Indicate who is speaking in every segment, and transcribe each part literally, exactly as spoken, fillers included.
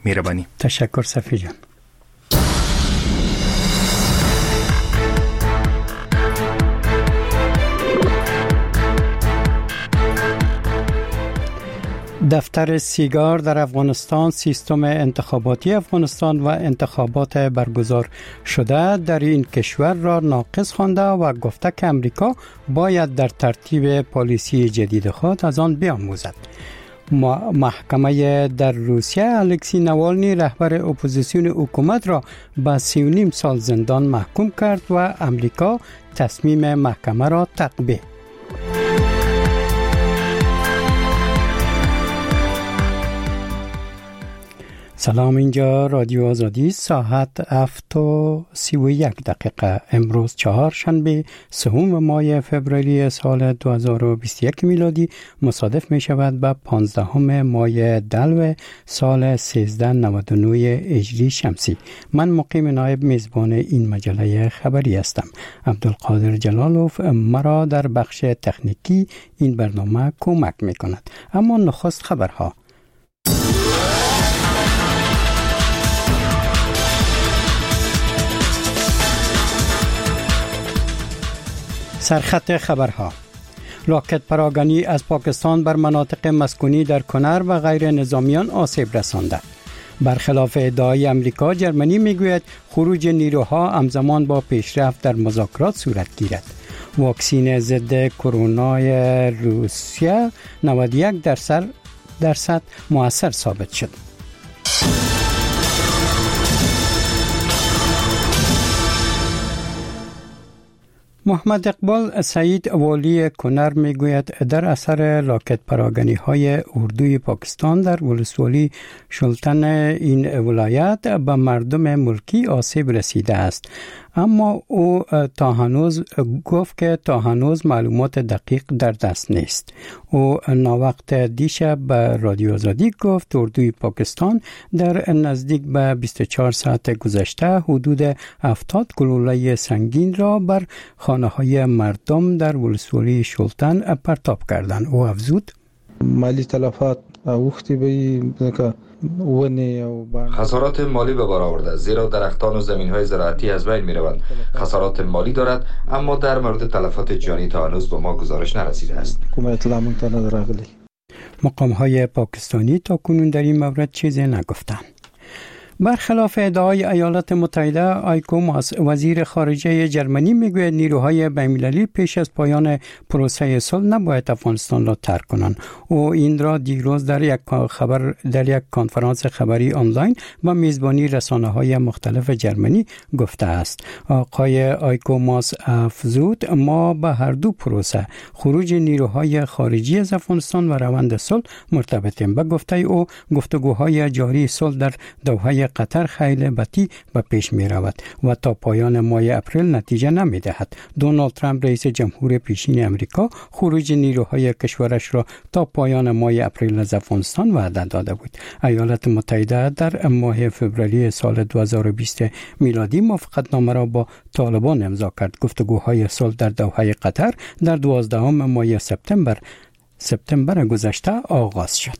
Speaker 1: مهربانی.
Speaker 2: تشکر صفی جان. دفتر سیگار در افغانستان سیستم انتخاباتی افغانستان و انتخابات برگزار شده در این کشور را ناقص خوانده و گفته که امریکا باید در ترتیب پالیسی جدید خود از آن بیاموزد. محکمه در روسیه الکسی نوالنی رهبر اپوزیسیون حکومت را به سی و نیم سال زندان محکوم کرد و امریکا تصمیم محکمه را تطبیق. سلام، اینجا رادیو آزادی، ساعت هفت و سی و یک دقیقه. امروز چهارشنبه سوم ماه فوریه سال دو هزار و بیست و یک میلادی مصادف می شود با پانزدهم ماه دلو سال سیزده نود و نه هجری شمسی. من مقیم نایب میزبان این مجله خبری هستم. عبدالقادر جلالوف مرا در بخش تکنیکی این برنامه کمک می کند. اما نخست خبرها. سرخط خبرها. راکت پراگنی از پاکستان بر مناطق مسکونی در کنر و غیر نظامیان آسیب رسانده. برخلاف ادعای امریکا، جرمنی میگوید خروج نیروها همزمان با پیشرفت در مذاکرات صورت گیرد. واکسین ضد کرونا روسیه نود و یک درصد درصد مؤثر ثابت شد. محمد اقبال سعید والی کنر میگوید در اثر راکت پراگنی های اردوی پاکستان در ولسوالی شلتن این ولایت به مردم ملکی آسیب رسیده است، اما او تا هنوز گفت که تا هنوز معلومات دقیق در دست نیست. او ناوقت دیشب به رادیو آزادی گفت اردوی پاکستان در نزدیک به بیست و چهار ساعت گذشته حدود هفتاد گلوله سنگین را بر خانه های مردم در ولسوالی شلتن پرتاب کردند. او افزود
Speaker 3: مالی تلفات وقتی به
Speaker 4: خسارات مالی به بار آورده، زیرا درختان و زمین‌های زراعتی از بین می‌روند. خسارات مالی دارد، اما در مورد تلفات جانی تا هنوز به ما گزارش نرسیده است.
Speaker 2: مقام‌های پاکستانی تا کنون در این مورد چیزی نگفتند. برخلاف ادعای ایالات متحده، آیکو ماس وزیر خارجه جرمنی میگوید نیروهای بین‌المللی پیش از پایان پروسه صلح نباید افغانستان را ترک کنند. او این را دیروز در یک خبر در یک کنفرانس خبری آنلاین و میزبانی رسانه‌های مختلف جرمنی گفته است. آقای آیکو ماس افزود ما به هر دو پروسه خروج نیروهای خارجی از افغانستان و روند صلح مرتبطیم. به گفته او گفتگوهای جاری صلح در دوحه قطر خیلی بطی به پیش می رود و تا پایان ماه اپریل نتیجه نمی دهد. دونالد ترامپ رئیس جمهور پیشین امریکا خروج نیروهای کشورش را تا پایان ماه اپریل از افغانستان وعده داده بود. ایالات متحده در ماه فوریه سال دو هزار و بیست میلادی موافقتنامه را با طالبان امضا کرد. گفتگوهای صلح در دوحه قطر در دوازدهم ماه سپتامبر سپتامبر گذشته آغاز شد.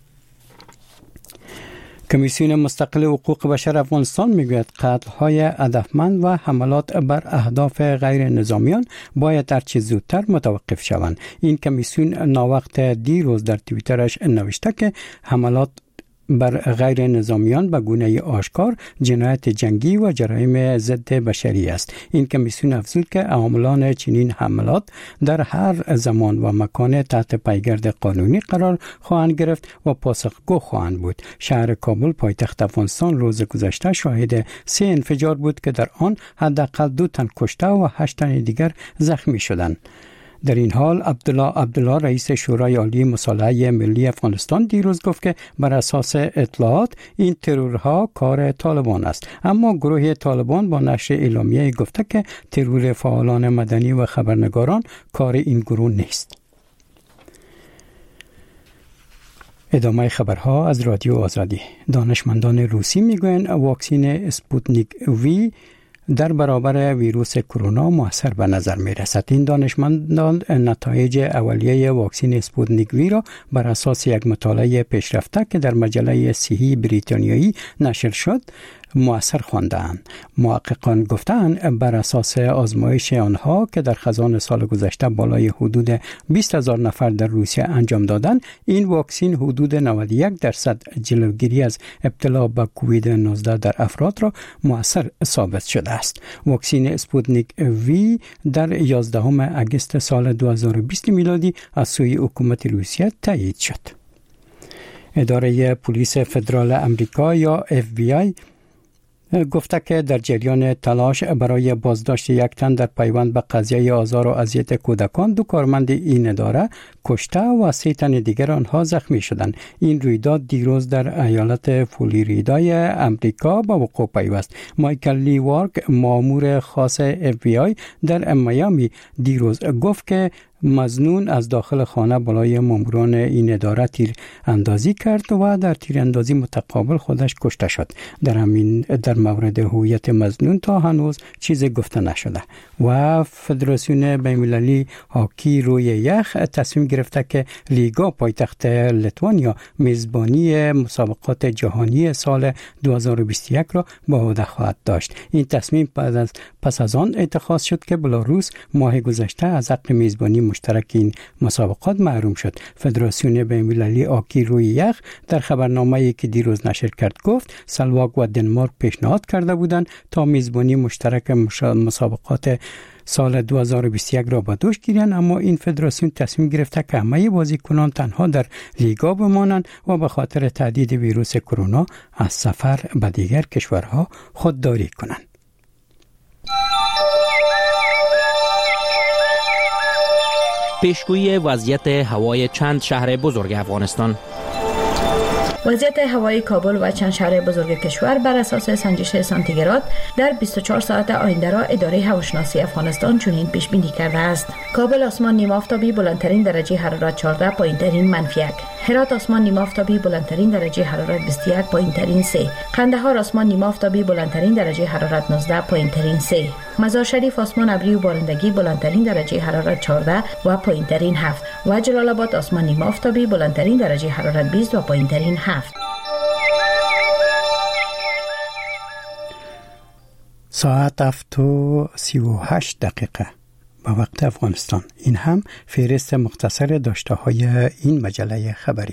Speaker 2: کمیسیون مستقل حقوق بشر افغانستان میگوید قتل‌های هدفمند و حملات بر اهداف غیر نظامیان باید هر چه زودتر متوقف شوند. این کمیسیون ناوقت دیروز در توییترش نوشته که حملات بر غیر نظامیان به گونه آشکار جنایت جنگی و جرایم ضد بشری است. این کمیسیون افزود که عاملان چنین حملات در هر زمان و مکان تحت پیگرد قانونی قرار خواهند گرفت و پاسخگو خواهند بود. شهر کابل پایتخت افغانستان روز گذشته شاهد سه انفجار بود که در آن حداقل دو تن کشته و هشت تن دیگر زخمی شدند. در این حال عبدالله عبدالله رئیس شورای عالی مصالحه ملی افغانستان دیروز گفت که بر اساس اطلاعات این ترورها کار طالبان است، اما گروه طالبان با نشر اعلامیه گفته که ترور فعالان مدنی و خبرنگاران کار این گروه نیست. ادامه خبرها از رادیو آزادی. دانشمندان روسی میگویند واکسن اسپوتنیک وی در برابر ویروس کرونا موثر به نظر می رسد. این دانشمندان نتایج اولیه واکسن اسپوتنیک وی را بر اساس یک مطالعه پیشرفته که در مجله صحی بریتانیایی نشر شد مؤثر خواندند. محققان گفتند بر اساس آزمایش آنها که در خزان سال گذشته بالای حدود بیست هزار نفر در روسیه انجام دادند، این واکسن حدود نود و یک درصد جلوگیری از ابتلا به کووید نوزده در افراد را مؤثر ثابت شده است. واکسن اسپوتنیک وی در یازدهم اگست سال دو هزار و بیست میلادی از سوی حکومت روسیه تایید شد. اداره پلیس فدرال امریکا یا اف بی آی گفته که در جریان تلاش برای بازداشت یک تن در پیوند به قضیه آزار و اذیت کودکان دو کارمند این اداره کشته و سه تن دیگر آنها زخمی شدند. این رویداد دیروز در ایالت فلوریدای امریکا به وقوع پیوست. مایکل لی وارک، مأمور خاص اف بی آی در میامی، دیروز گفت که مظنون از داخل خانه بالای ماموران این اداره تیر اندازی کرد و در تیر اندازی متقابل خودش کشته شد. در همین در مورد هویت مظنون تا هنوز چیزی گفته نشده و فدراسیون بین‌المللی هاکی روی یخ تصمیم گرفته که لیگا پایتخت لیتوانیا میزبانی مسابقات جهانی سال دو هزار و بیست و یک را به عهده خواهد داشت. این تصمیم پس از پس از آن اتخاذ شد که بلاروس ماه گذشته از حق میزبانی مشترک این مسابقات محروم شد. فدراسیون بین‌المللی هاکی روی یخ در خبرنامه‌ای که دیروز نشر کرد گفت سلواک و دنمارک پیشنهاد کرده بودند تا میزبانی مشترک مسابقات سال دو هزار و بیست و یک را به دوش گیرند، اما این فدراسیون تصمیم گرفته که همه بازیکنان تنها در لیگا بمانند و به خاطر تهدید ویروس کرونا از سفر به دیگر کشورها خودداری کنند.
Speaker 1: پیشگویی وضعیت هوای چند شهر بزرگ افغانستان.
Speaker 5: وضعیت هوایی کابل و چند شهر بزرگ کشور بر اساس سنجش سانتیگراد در بیست و چهار ساعت آینده را اداره هواشناسی افغانستان چنین پیش بینی کرده است. کابل آسمان نیم آفتابی بلندترین درجه حرارت چهارده، پایینترین منفی یک. هرات آسمان نیم آفتابی بلندترین درجه حرارت بیست و یک، پایینترین سه. قندهار آسمان نیم آفتابی بلندترین درجه حرارت نوزده، پایینترین سه. مزار شریف آسمان ابری و بارندگی بلندترین درجه حرارت چهارده و پایینترین هفت و جلال آباد آسمان نیم آفتابی بلندترین درجه حرارت بیست و پایینترین هفت.
Speaker 2: ساعت هفت و سی و هشت دقیقه به وقت افغانستان. این هم فهرست مختصر داشته های این مجله خبری.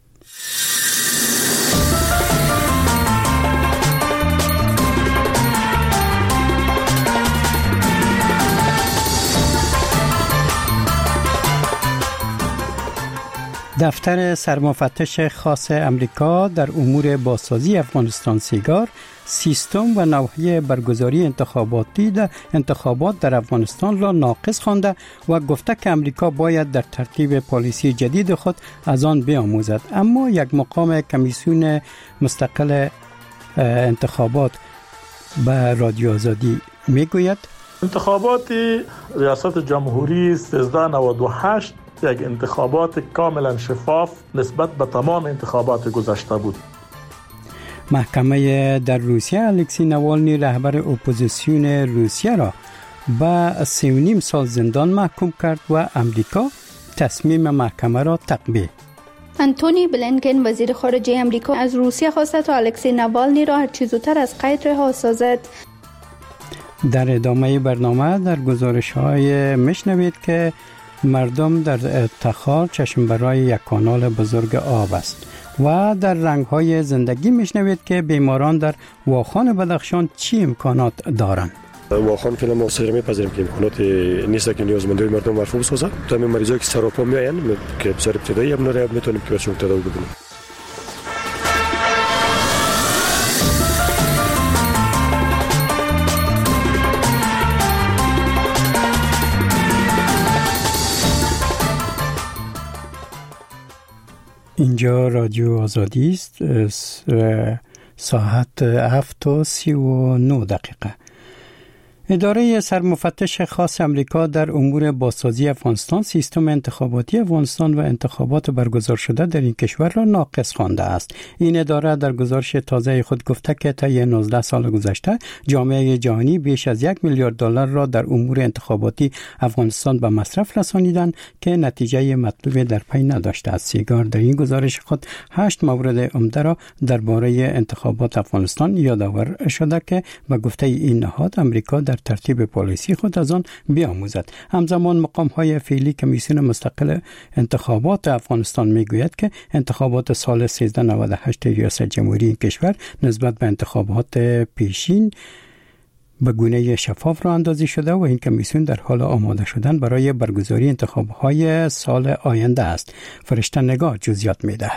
Speaker 2: دفتر سرمفتش خاص امریکا در امور بازسازی افغانستان سیگار سیستم و نوحه برگزاری انتخاباتی در انتخابات در افغانستان را ناقص خوانده و گفته که امریکا باید در ترتیب پالیسی جدید خود از آن بیاموزد. اما یک مقام کمیسیون مستقل انتخابات به رادیو آزادی میگوید
Speaker 6: انتخابات ریاست جمهوری سیزده نود و هشت یک انتخابات کاملا شفاف نسبت به تمام انتخابات گذشته بود.
Speaker 2: محکمه در روسیه الکسی نوالنی رهبر اپوزیسیون روسیه را به سه و نیم سال زندان محکوم کرد و امریکا تصمیم محکمه را تقبیل.
Speaker 7: انتونی بلینکن وزیر خارجه امریکا از روسیه خواسته تا الکسی نوالنی را هر چه زودتر از قید رها سازد.
Speaker 2: در ادامه برنامه در گزارش‌های میشنوید که مردم در تخار چشم برای یک کانال بزرگ آب است و در رنگ‌های زندگی میشنوید که بیماران در واخان بدخشان چی امکانات دارند.
Speaker 8: واخان که ما سر می‌پذیریم که امکانات نیست که نیازمندی مردم مرفوع بسازد. تمام مریضایی که سراپا میآیند که بسیار ابتدایی هم نره میتونیم که برشون تداوی بکنیم.
Speaker 2: اینجا رادیو آزادی است. ساعت هفت و سی و نه دقیقه. اداره سرمفتش خاص امریکا در امور بازسازی افغانستان سیستم انتخاباتی افغانستان و انتخابات برگزار شده در این کشور را ناقص خوانده است. این اداره در گزارش تازه خود گفته که طی نوزده سال گذشته جامعه جهانی بیش از یک میلیارد دلار را در امور انتخاباتی افغانستان به مصرف رسانیدند که نتیجه مطلوب در پی نداشته است. سیگار در این گزارش خود هشت مورد عمده را درباره انتخابات افغانستان یادآور شده که به گفته این نهاد امریکا در ترتیب پالیسی خود از آن بیاموزد. همزمان مقام‌های فعلی کمیسیون مستقل انتخابات افغانستان میگوید که انتخابات سال سیزده نود و هشت ریاست جمهوری این کشور نسبت به انتخابات پیشین به گونه شفاف را اندازی شده و این کمیسیون در حال آماده شدن برای برگزاری انتخابات سال آینده است. فرشته نگاه جزئیات می‌دهد.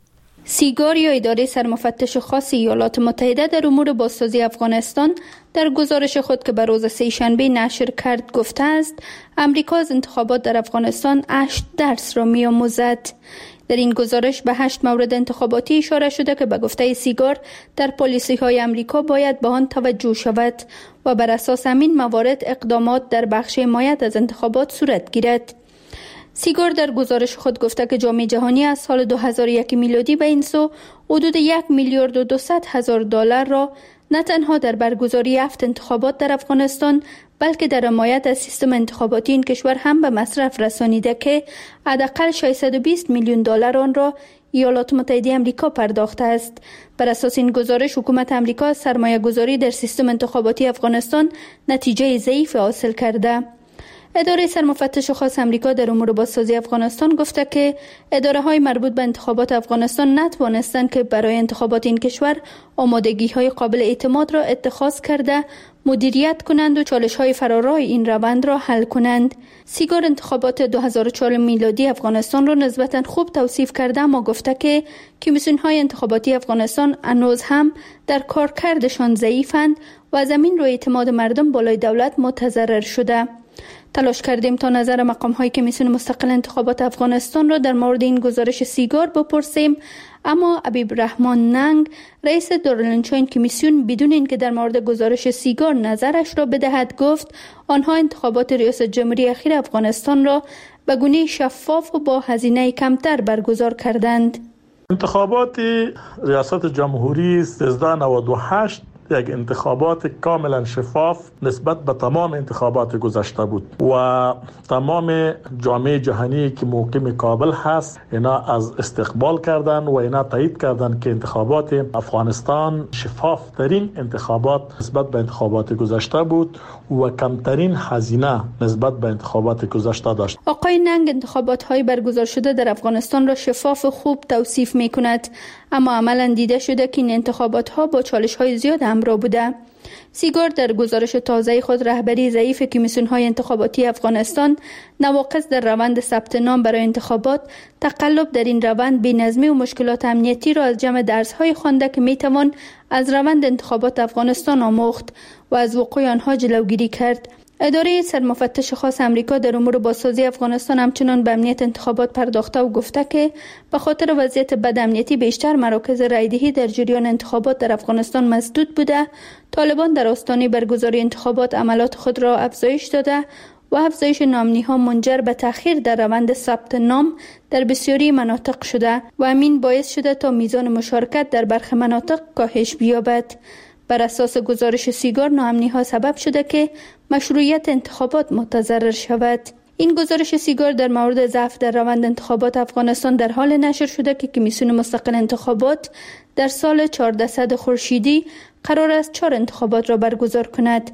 Speaker 7: سیگار یا اداره سرمفتش خاص ایالات متحده در امور بازسازی افغانستان در گزارش خود که به روز سه‌شنبه نشر کرد گفته است امریکا از انتخابات در افغانستان هشت درس را می‌آموزد. در این گزارش به هشت مورد انتخاباتی اشاره شده که به گفته سیگار در پالیسی‌های امریکا باید به آن توجه شود و بر اساس همین موارد اقدامات در بخش حمایت از انتخابات صورت گیرد. سیگار در گزارش خود گفته که جامعه جهانی از سال دو هزار و یک میلادی به این سو حدود یک میلیارد و دویست هزار دلار را نه تنها در برگزاری هفت انتخابات در افغانستان بلکه در حمایت از سیستم انتخاباتی این کشور هم به مصرف رسانیده که حداقل ششصد و بیست میلیون دلار آن را ایالات متحده آمریکا پرداخته است. بر اساس این گزارش حکومت آمریکا از سرمایه گذاری در سیستم انتخاباتی افغانستان نتیجه ضعیف حاصل کرده. اداره سرمفتش خاص امریکا در امور بازسازی افغانستان گفته که اداره های مربوط به انتخابات افغانستان نتوانستند که برای انتخابات این کشور آمادگی های قابل اعتماد را اتخاذ کرده مدیریت کنند و چالش های فرارای این روند را حل کنند. سیگار انتخابات دو هزار و چهار میلادی افغانستان را نسبتا خوب توصیف کرده اما گفته که کمیسیون های انتخاباتی افغانستان هنوز هم در کارکردشان ضعیفند و از همین رو اعتماد مردم بالای دولت متضرر شده. تلاش کردیم تا نظر مقام های کمیسیون مستقل انتخابات افغانستان را در مورد این گزارش سیگار بپرسیم اما حبیب رحمان ننگ رئیس دارالانشا این کمیسیون بدون اینکه در مورد گزارش سیگار نظرش را بدهد گفت آنها انتخابات ریاست جمهوری اخیر افغانستان را به گونه شفاف و با هزینه کمتر برگزار کردند.
Speaker 6: انتخابات ریاست جمهوری سیزده نود و هشت یک انتخابات کاملا شفاف نسبت به تمام انتخابات گذشته بود و تمام جامعه جهانی که موقع کابل هست اینا از استقبال کردن و اینا تایید کردن که انتخابات افغانستان شفاف ترین انتخابات نسبت به انتخابات گذشته بود و کمترین هزینه نسبت به انتخابات گذشته داشت.
Speaker 7: آقای ننگ انتخابات های برگزار شده در افغانستان را شفاف و خوب توصیف می کند اما عملاً دیده شده که این انتخابات ها با چالش های زیاد همراه بوده. سیگار در گزارش تازه خود رهبری ضعیف کمیسیون های انتخاباتی افغانستان، نواقص در روند ثبت نام برای انتخابات، تقلب در این روند، بی‌نظمی و مشکلات امنیتی را از جمع درس های خوانده که می توان از روند انتخابات افغانستان آموخت و از وقوع آنها جلوگیری کرد. اداره سرمفتش خاص امریکا در امور بازسازی افغانستان همچنان به امنیت انتخابات پرداخته و گفته که به خاطر وضعیت بد امنیتی بیشتر مراکز رایدهی در جریان انتخابات در افغانستان مسدود بوده. طالبان در آستانه برگزاری انتخابات عملات خود را افزایش داده و افزایش نامنی‌ها منجر به تأخیر در روند ثبت نام در بسیاری مناطق شده و همین باعث شده تا میزان مشارکت در برخی مناطق کاهش بیابد. بر اساس گزارش سیگار، ناامنی‌ها سبب شده که مشروعیت انتخابات متضرر شود. این گزارش سیگار در مورد ضعف در روند انتخابات افغانستان در حال نشر شده که کمیسیون مستقل انتخابات در سال چهاردهصد خورشیدی قرار است چهار انتخابات را برگزار کند.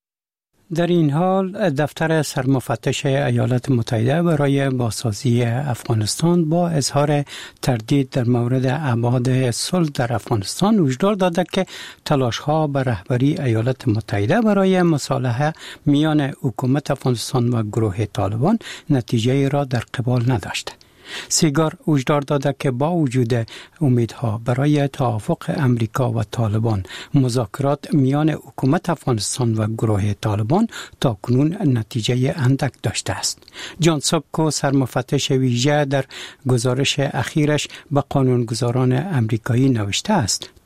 Speaker 2: در این حال دفتر سرمفتش ایالات متحده برای بازسازی افغانستان با اظهار تردید در مورد ابعاد صلح در افغانستان هشدار داده که تلاش‌ها به رهبری ایالات متحده برای مصالحه میان حکومت افغانستان و گروه طالبان نتیجه را در قبال نداشته. سیگار هشدار داده که با وجود امیدها برای توافق امریکا و طالبان، مذاکرات میان حکومت افغانستان و گروه طالبان تا کنون نتیجه اندک داشته است. جان سابکو، سرمفتش ویژه، در گزارش اخیرش به قانونگذاران امریکایی نوشته است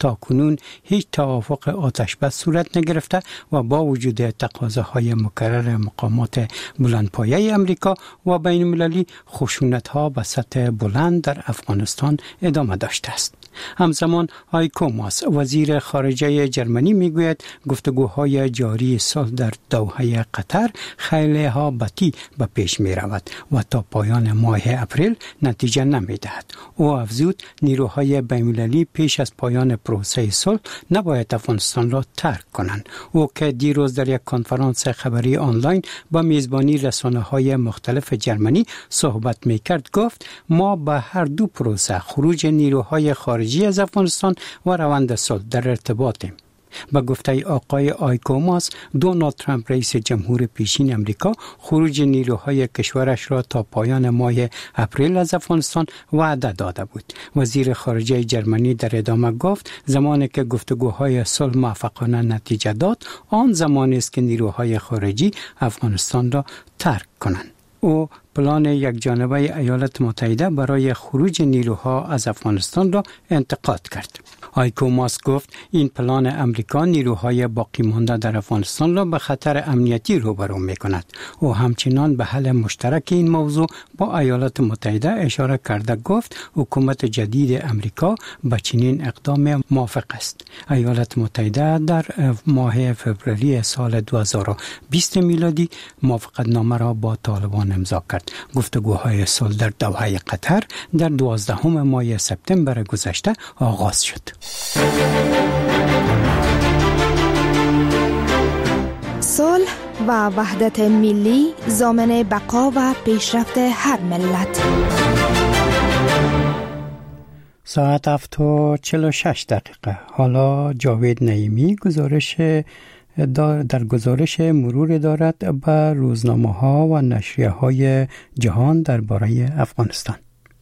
Speaker 2: تا کنون هیچ توافق آتش بس صورت نگرفته و با وجود تقاضاهای مکرر مقامات بلندپایه امریکا و بین المللی خشونت‌ها به سطح بلند در افغانستان ادامه داشته است. همزمان هایکو ماس وزیر خارجه جرمنی میگوید گفتگوهای جاری صلح در دوحه قطر خیلی ها بطی به پیش می رود و تا پایان ماه اپریل نتیجه نمی دهد. او افزود نیروهای بین‌المللی پیش از پایان پروسه صلح نباید افغانستان را ترک کنند. او که دیروز در یک کنفرانس خبری آنلاین با میزبانی رسانه‌های مختلف جرمنی صحبت می کرد گفت ما به هر دو پروسه خروج نیروهای خارجی از افغانستان و روند صلح در ارتباطیم. با گفته آقای هایکو ماس، دونالد ترامپ رئیس جمهور پیشین امریکا خروج نیروهای کشورش را تا پایان ماه اپریل از افغانستان وعده داده بود. وزیر خارجه جرمنی در ادامه گفت زمانی که گفتگوهای صلح موفقانه نتیجه داد، آن زمانی است که نیروهای خارجی افغانستان را ترک کنند. او پلان یک جانبه ایالات متحده برای خروج نیروها از افغانستان را انتقاد کرد. هایکو ماس گفت این پلان امریکا نیروهای باقی مانده در افغانستان را به خطر امنیتی روبرو می کند. او همچنان به حل مشترک این موضوع با ایالات متحده اشاره کرده گفت حکومت جدید امریکا به چنین اقدام موافق است. ایالات متحده در ماه فوریه سال دو هزار و بیست میلادی موافقتنامه را با طالبان امضا کرد. گفتگوهای صلح در دوحه قطر در دوازدهم ماه سپتامبر گذشته آغاز شد.
Speaker 9: صلح و وحدت ملی ضامن بقا و پیشرفت هر ملت.
Speaker 2: ساعت هفت و چهل و شش دقیقه. حالا جاوید نعیمی گزارش در گزارش مرور دارد به روزنامه ها و نشریه های جهان درباره افغانستان.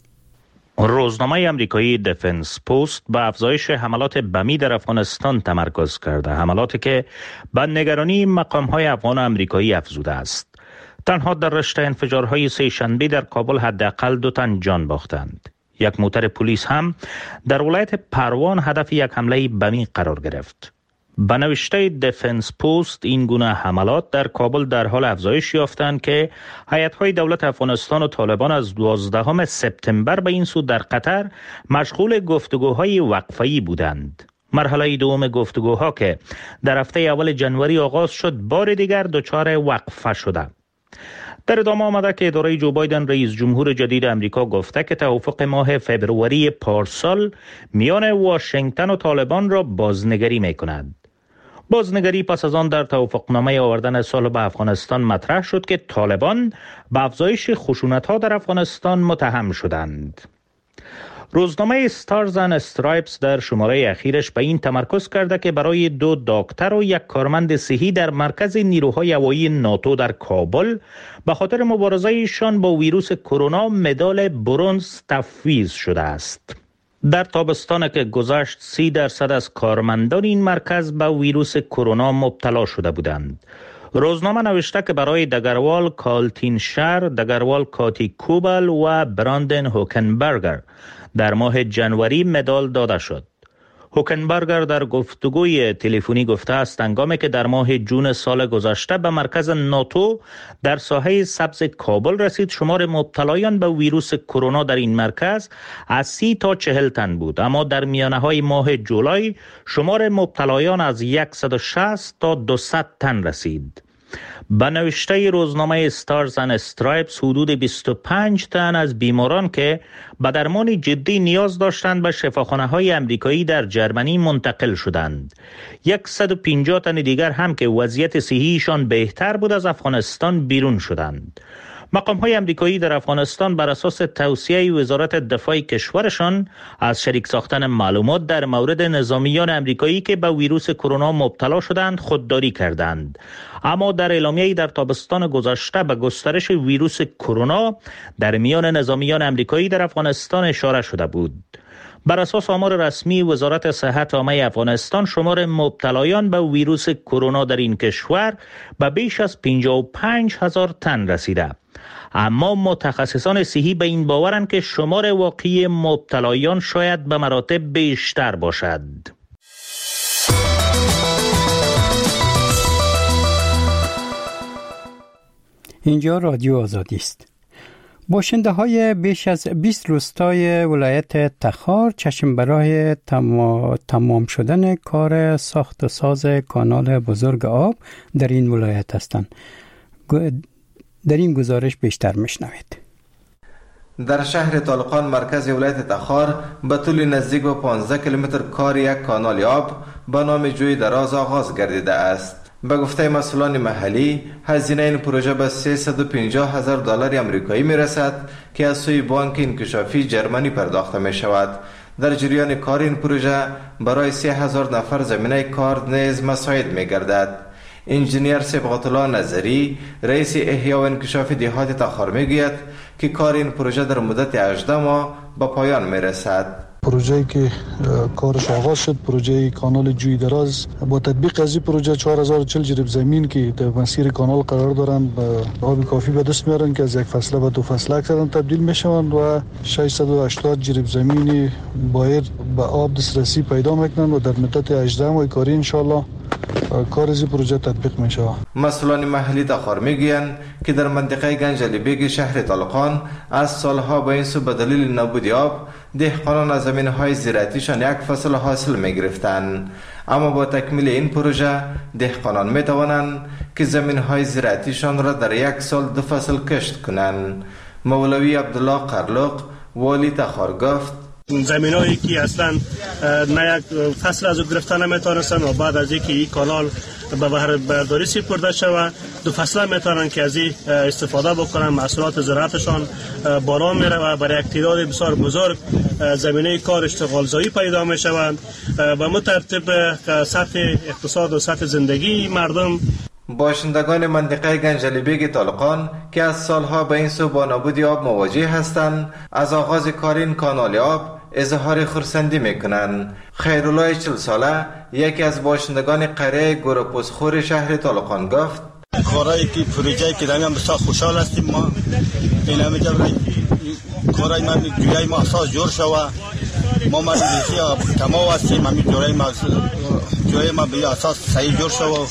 Speaker 10: روزنامه آمریکایی دفنس پوست به افزایش حملات بمی در افغانستان تمرکز کرده، حملاتی که به نگرانی مقام‌های افغان و آمریکایی افزوده است. تنها در رشته انفجارهای سه شنبه در کابل حداقل دو تن جان باختند. یک موتر پلیس هم در ولایت پروان هدف یک حمله بمی قرار گرفت. به نوشته دفنس پوست این گونه حملات در کابل در حال افزایش یافتند که هیئت‌های دولت افغانستان و طالبان از دوازدهم سپتامبر به این سو در قطر مشغول گفتگوهای وقفه‌ای بودند. مرحله دوم گفتگوها که در هفته اول جنوری آغاز شد بار دیگر دچار وقفه شده. در ادامه آمده که اداره جو بایدن رئیس جمهور جدید امریکا گفته که توافق ماه فبروری پارسال میان واشنگتن و طالبان را بازنگری می‌کند. بازنگری پس از آن در توافقنامه آوردن صلح به افغانستان مطرح شد که طالبان به افزایش خشونت‌ها در افغانستان متهم شدند. روزنامه استارز اند استرایپس در شماره اخیرش به این تمرکز کرده که برای دو دکتر و یک کارمند صحی در مرکز نیروهای هوایی ناتو در کابل به خاطر مبارزه‌شان با ویروس کرونا مدال برنز تفویض شده است. در تابستان که گذشت سی درصد از کارمندان این مرکز به ویروس کرونا مبتلا شده بودند. روزنامه نوشته که برای دگروال کالتینشر، دگروال کاتی کوبل و براندن هوکنبرگر در ماه جنوری مدال داده شد. هوکنبرگر در گفتگوی تلفنی گفته است هنگامی که در ماه جون سال گذشته به مرکز ناتو در ساحه سبز کابل رسید، شمار مبتلایان به ویروس کرونا در این مرکز از سی تا چهل تن بود، اما در میانه های ماه جولای شمار مبتلایان از صد و شصت تا دویست تن رسید. به نوشته روزنامه استارز اند استرایپس حدود بیست و پنج تن از بیماران که به درمان جدی نیاز داشتند به شفاخانه‌های آمریکایی در جرمنی منتقل شدند. صد و پنجاه تن دیگر هم که وضعیت صحیشان بهتر بود از افغانستان بیرون شدند. مقام‌های آمریکایی در افغانستان بر اساس توصیه وزارت دفاع کشورشان از شریک ساختن معلومات در مورد نظامیان آمریکایی که به ویروس کرونا مبتلا شدند خودداری کردند. اما در اعلامیه‌ای در تابستان گذشته به گسترش ویروس کرونا در میان نظامیان آمریکایی در افغانستان اشاره شده بود. بر اساس آمار رسمی وزارت صحت عامه افغانستان شمار مبتلایان به ویروس کرونا در این کشور به بیش از پنجاه و پنج هزار تن رسیده. اما متخصصان صحی به این باورند که شمار واقعی مبتلایان شاید به مراتب بیشتر باشد.
Speaker 2: اینجا رادیو آزادی است. باشنده های بیش از بیست روستای ولایت تخار چشم برای تمام, تمام شدن کار ساخت و ساز کانال بزرگ آب در این ولایت هستند. در این گزارش بیشتر میشنوید.
Speaker 11: در شهر طالقان مرکز ولایت تخار به طول نزدیک به پانزده کیلومتر کار یک کانال آب به نام جوی دراز آغاز گردیده است. به گفته مسئولان محلی هزینه این پروژه به سیصد و پنجاه هزار دلار آمریکایی می رسد که از سوی بانک انکشافی جرمنی پرداخته می شود. در جریان کار این پروژه برای سه هزار نفر زمینه کار نیز مساعد می گردد. انجینیر صبغت الله نظری رئیس احیا و انکشاف دهات تخار می گوید که کار این پروژه در مدت هجده ماه به پایان می رسد.
Speaker 3: پروژه‌ای که کارش آغاز شد، پروژه کانال جوی دراز، با تطبیق از این پروژه چهار هزار و چهل جریب زمین که در مسیر کانال قرار دارند به آب کافی به دست میارن که از یک فصله به دو فصله اکثرا تبدیل میشوند و ششصد و هشتاد جریب زمین باید به آب دسترسی پیدا میکنند و در مدت هجده ماه کاری انشالله کار از این پروژه تطبیق می شود.
Speaker 11: مسئولان محلی تخار می گویند که در منطقه گنجلی بیگ شهر طالقان از سالها به این سو به دلیل نبود آب دهقانان از زمین های زراعتیشان یک فصل حاصل می گرفتند، اما با تکمیل این پروژه دهقانان می توانند که زمین های زراعتیشان را در یک سال دو فصل کشت کنند. مولوی عبدالله قرلق والی تخار گفت
Speaker 12: زمین هایی که اصلا نه یک فصل از او گرفتن نمیتونستن و بعد از اینکه این کانال به بهره برداری سپرده شود دو فصل میتونن که از این استفاده بکنن، محصولات زراعتشان بالا میره و برای یک تعداد بسیار بزرگ زمینه کار اشتغال زایی پیدا میشوند. به مترتب سطح اقتصاد و سطح زندگی مردم
Speaker 11: باشندگان منطقه گنجلی بیگ طالقان که از سالها به این سو با نبود آب مواجه هستند از آغاز کار این کانال آب اظهار خرسندی میکنند. خیرالله چهل ساله یکی از باشندگان قریه گروپوسخور شهر طالقان گفت
Speaker 13: کارایی که پروژه‌ای که داریم بسیار خوشحال هستیم. ما این همه جبرای کارای ما جویای ما اساس جور شوه، ما ما دیگه تمام هستیم، همین جویای ما جویای ما به اساس صحیح جور شوه.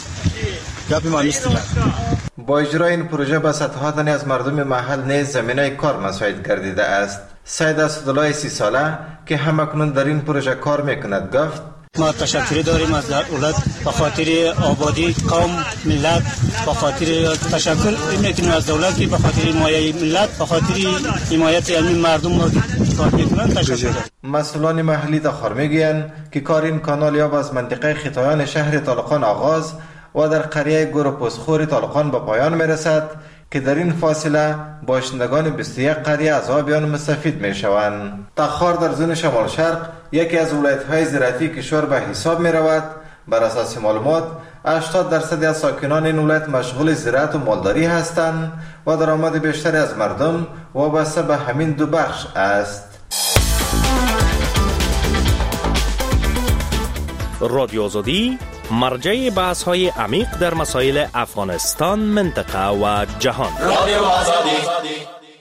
Speaker 11: با اجرای این پروژه به صدها تن از مردم محل نیز زمینه کار مساعد گردیده است. سید اسدالله سی ساله که همکنون در این پروژه کار میکند گفت
Speaker 14: ما تشکری داریم از دولت به خاطر آبادی قوم ملت، به خاطر تشکر میکنیم از دولت که به خاطر حمایت ملت، به خاطر حمایت همین مردم کار میکنند. تشکر.
Speaker 11: مسئولان محلی تخار میگویند که کار این کانال آب از منطقه خطایان شهر طالقان آغاز و در قریه گروپوسخور طالقان به پایان میرسد که در این فاصله باشندگان بیست و یک قریه از آب آن مستفید می شوند. تخار در زون شمال شرق یکی از ولایت‌های زراعتی کشور به حساب می رود. بر اساس معلومات هشتاد درصد از ساکنان این ولایت مشغول زراعت و مالداری هستند و درآمد بیشتری از مردم وابسته به همین دو بخش است.
Speaker 15: رادیو آزادی مرجع بحث های عمیق در مسائل افغانستان، منطقه و جهان. رادیو آزادی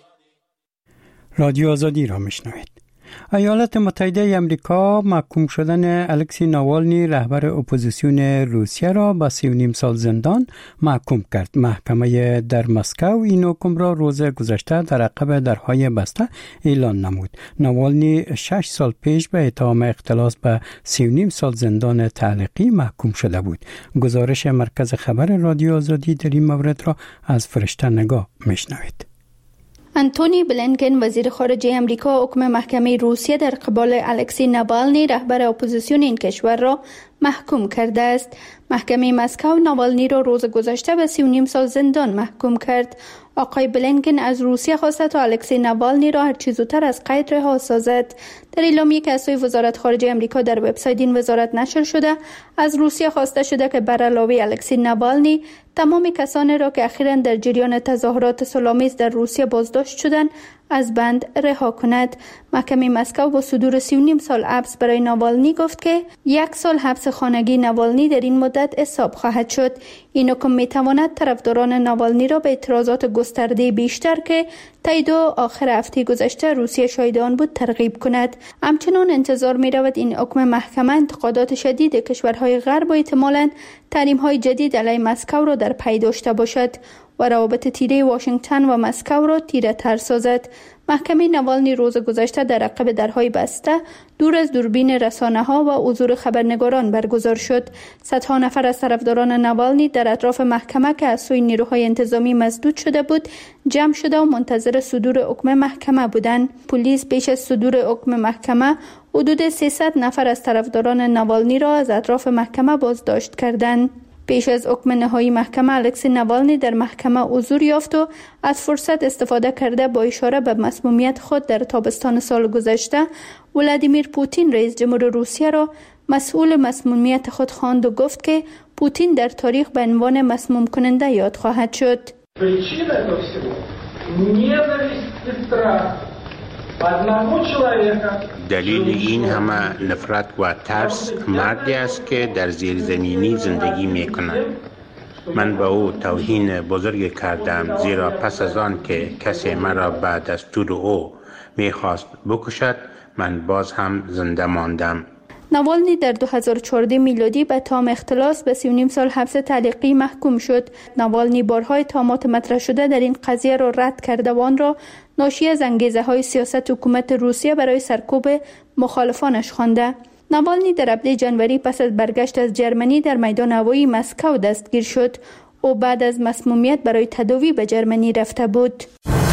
Speaker 2: رادیو آزادی را میشنوید. ایالات متحده امریکا محکوم شدن الکسی ناوالنی رهبر اپوزیسیون روسیه را به سی و نیم سال زندان محکوم کرد. محکمه در مسکو این حکم را روز گذشته در عقب درهای بسته اعلان نمود. ناوالنی شش سال پیش به اتهام اختلاس به سی و نیم سال زندان تعلیقی محکوم شده بود. گزارش مرکز خبر رادیو آزادی در این مورد را از فرشته نگاه میشنوید.
Speaker 7: انتونی بلینکن وزیر خارجه امریکا حکم محکمه روسیه در قبال الکسی ناوالنی رهبر اپوزیسیون این کشور را محکوم کرده است. محکمه مسکو ناوالنی را روز گذشته به سی و نیم سال زندان محکوم کرد. آقای بلینکن از روسیه خواسته تا الکسی ناوالنی را هر چه زودتر از قید رها سازد. در اعلامیه‌ای که از سوی وزارت خارجه امریکا در وبسایت این وزارت نشر شده، از روسیه خواسته شده که بر علاوه الکسی ناوالنی تمام کسانی را که اخیراً در جریان تظاهرات صلح‌آمیز در روسیه بازداشت شدند از بند رها کند. محکمه مسکو با صدور سی و نیم سال حبس برای ناوالنی گفت که یک سال حبس خانگی ناوالنی در این مدت حساب خواهد شد. این حکم میتواند طرفداران ناوالنی را به اعتراضات گسترده بیشتر که طی دو آخر هفته گذشته روسیه شاهد آن بود ترغیب کند. همچنان انتظار می رود این حکم محکمه انتقادات شدید کشورهای غرب و احتمالاً تحریم‌های جدید علیه مسکو را در پی داشته باشد. و روابط تیره واشنگتن و مسکو را تیره تر سازد. محکمه نوالنی روز گذشته در عقب درهای بسته دور از دوربین رسانه ها و حضور خبرنگاران برگزار شد. صدها نفر از طرفداران نوالنی در اطراف محکمه که از سوی نیروهای انتظامی مسدود شده بود جمع شده و منتظر صدور حکم محکمه بودند. پلیس پیش از صدور حکم محکمه حدود سیصد نفر از طرفداران نوالنی را از اطراف محکمه بازداشت کردند. پیش از حکم نهایی محکمه الکسی نوالنی در محکمه حضور یافت و از فرصت استفاده کرده با اشاره به مسمومیت خود در تابستان سال گذشته ولادیمیر پوتین رئیس جمهور روسیه را مسئول مسمومیت خود خواند و گفت که پوتین در تاریخ به عنوان مسموم کننده یاد خواهد شد.
Speaker 16: دلیل این همه نفرت و ترس مردی است که در زیرزمینی زندگی می کند. من به او توهین بزرگ کردم زیرا پس از آن که کسی مرا به دستور او می خواست بکشد من باز هم زنده ماندم.
Speaker 7: نوالنی در دو هزار و چهارده میلادی به تهم اختلاس به سی و نیم سال حبس تعلیقی محکوم شد. نوالنی بارهای اتهامات مطرح شده در این قضیه را رد کرده و آن را ناشی از انگیزه های سیاست حکومت روسیه برای سرکوب مخالفانش خوانده. نوالنی در ابریل جنوری پس از برگشت از جرمنی در میدان هوایی مسکو دستگیر شد. او بعد از مسمومیت برای تداوی به جرمنی رفته بود.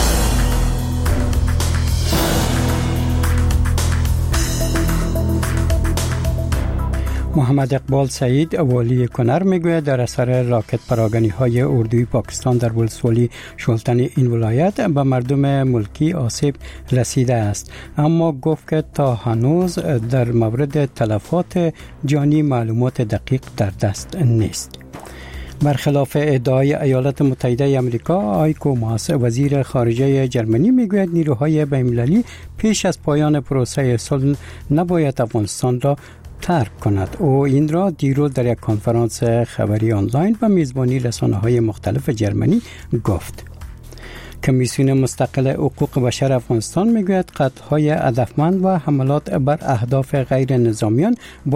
Speaker 2: محمد اقبال سعید والی کنر میگوید در اثر راکت پراگنی های اردوی پاکستان در ولسوالی شلتن این ولایت به مردم ملکی آسیب رسیده است، اما گفت که تا هنوز در مورد تلفات جانی معلومات دقیق در دست نیست. برخلاف ادعای ایالات متحده آمریکا، آیکو ماس وزیر خارجه جرمنی میگوید نیروهای بین‌المللی پیش از پایان پروسه صلح نباید افغانستان را ترک کند. او این را دیروز در یک کنفرانس خبری آنلاین و میزبانی رسانه‌های مختلف جرمنی گفت. کمیسیون مستقل حقوق بشر افغانستان میگوید قتل‌های هدفمند و حملات بر اهداف غیر نظامیان با